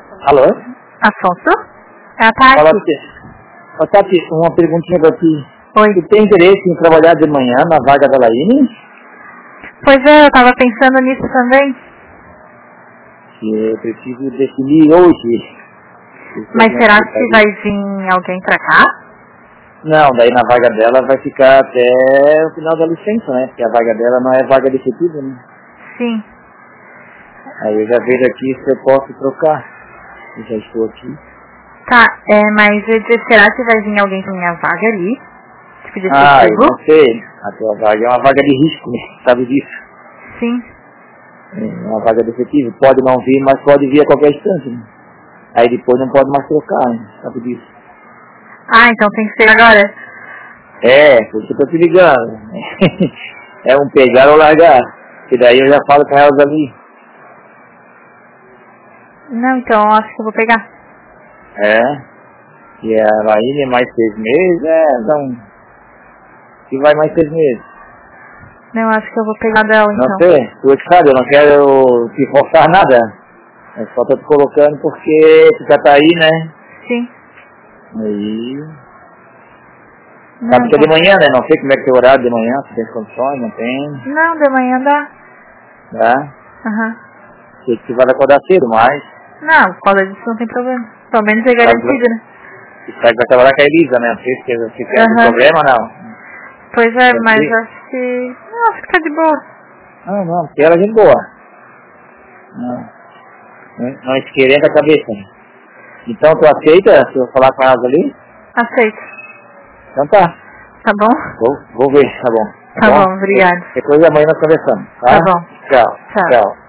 Alô? Afonso? É a Tati. Fala, Tati, uma perguntinha pra ti. Oi. Tu tem interesse em trabalhar de manhã na vaga da Laine? Pois é, eu tava pensando nisso também. Que eu preciso definir hoje. Mas será que vai vir alguém pra cá? Não, daí na vaga dela vai ficar até o final da licença, né? Porque a vaga dela não é vaga definitiva, né? Sim. Aí eu já vejo aqui se eu posso trocar. Eu já estou aqui. Tá, mas eu disse, será que vai vir alguém pra minha vaga ali? Tipo de Eu efetivo? não sei. A tua vaga é uma vaga de risco, né? Sabe disso? Sim. É uma vaga definitiva. Pode não vir, mas pode vir a qualquer instante, né? Aí depois não pode mais trocar, né? Sabe disso? Ah, então tem que ser agora? É, por isso que eu tô te ligando. É um pegar ou largar. E daí eu já falo com elas ali. Não, então eu acho que eu vou pegar. E a Laine mais 6 meses, não. E vai mais 6 meses. Não, eu acho que eu vou pegar dela, então. Não sei, tu é que sabe, eu não quero te forçar nada. Eu só tô te colocando porque tu já tá aí, né? Sim. Aí... Não, Sabe que é tá. de manhã, né? Não sei como é que é o horário de manhã, se tem condições, não tem. Não, de manhã dá. Tá? Aham. Sei que tu vai acordar cedo, mas... Não, por causa disso não tem problema. Pelo menos é garantido, né? Tu sabe que vai trabalhar com a Elisa, né? Não sei se tem algum problema, não. Pois é, mas acho que... Não, acho que tá de boa. Não, porque ela é gente boa. Não esquerenda a cabeça. Então tu aceita se eu falar com elas ali? Aceito. Então tá. Tá bom? Vou ver, tá bom. Tá bom, obrigada. Depois amanhã nós conversamos, tá? Tá bom. Tchau. Tchau. Tchau.